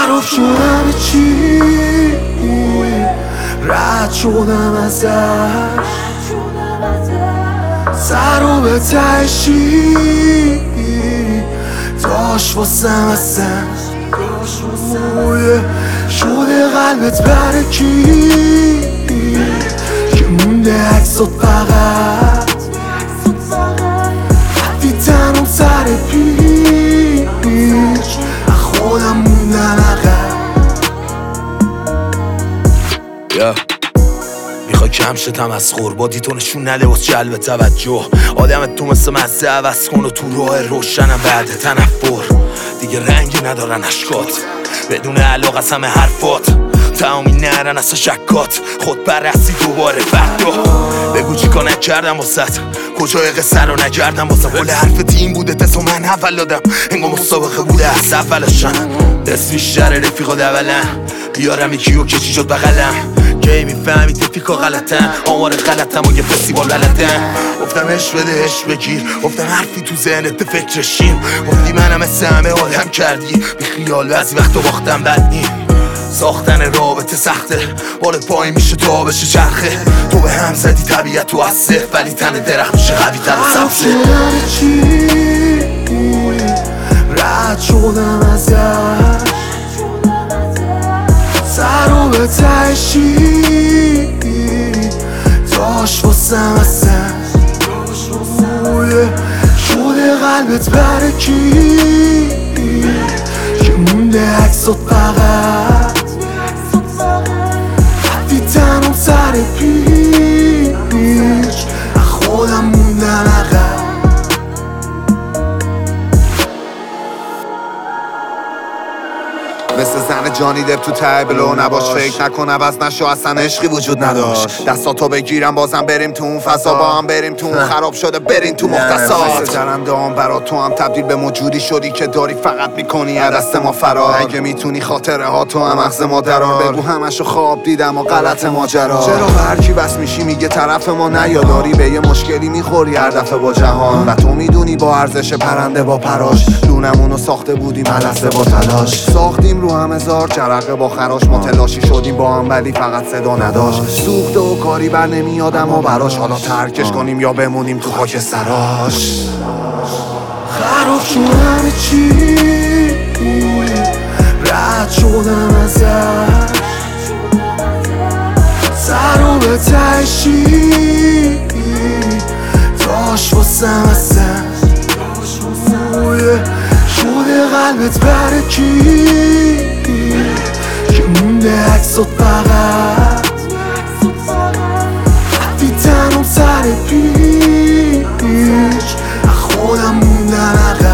خراب شدم چی رد شدم ازش سر و به تشی داشت واسم اصلا شده قلبت برای کی که مونده عکسات فقط حتی تنم سر پیش خودم موندم عقب میخوای کم شدم از خوربادی تو نشون نده واسه جلب توجه آدمت تو مثل مزه عوض کن و تو راه روشنم بعد تنفر دیگه رنگی ندارن اشکات بدون علاقه از همه حرفات تمامی نرن از شکات خود بررسی دوباره فردا بگو چی کار نکردم واسط کجای قصه رو نکردم واسه قول حرف تیم بوده تسو من اول دادم انگار مسابقه بوده از اولشم دست بیشتر رفیقا دولن بیارم یکیو که چی شد بغلم کی میفهمی تفیکا غلطن آمار غلطم و یه فستیوال بلدن گفتم عشق بده عشق بگیر گفتم حرفی تو ذهنت فکرشیم گفتی منم مثل همه آدم کردی بی خیال بعضی وقتا باختم بد نیم ساختن رابطه سخته بال پای میشه تا بشه چرخه تو به هم زدی طبیعت تو از صفر ولی تن درخت میشه قوی تر و سبزه رد شدم ازش سر و به تشی داشت واسم اصلا شده قلبت برای کی که مونده عکسات فقط حتی تنم سر پیش خودم موندم عقب مثل زن جانی دب تو تبلو نباش فکر نکن عوض نشو اصلا عشقی وجود نداشت دستاتو بگیرم بازم بریم تو اون فضا با هم بریم تو اون خراب شده بریم تو مختصات مثل جرنده هم برا تو هم تبدیل به موجودی شدی که داری فقط میکنی از دست ما فرار اگه میتونی خاطره ها تو هم مغز ما درار بگو همشو خواب دیدم و غلط ماجرا چرا هر کی بس میشی میگه طرف ما نیاداری به یه مشکلی میخوری هر دفعه با جهان و تو میدونی با ارزش پرنده با پراش لونمونو ساخته بودیم ملسه با تلاش ساختیم رو هم هزار جرقه با خراش ما تلاشی شدیم با هم ولی فقط صدا نداشت سوخته و کاری بر نمیادم و براش حالا ترکش کنیم یا بمونیم تو خاک سراش خراب شدم چی رد شدم ازش سر و به تشی داشت واسم اصلا شده قلبت برای کی که مونده عکسات فقط حتی تنم سر پیش خودم موندم عقب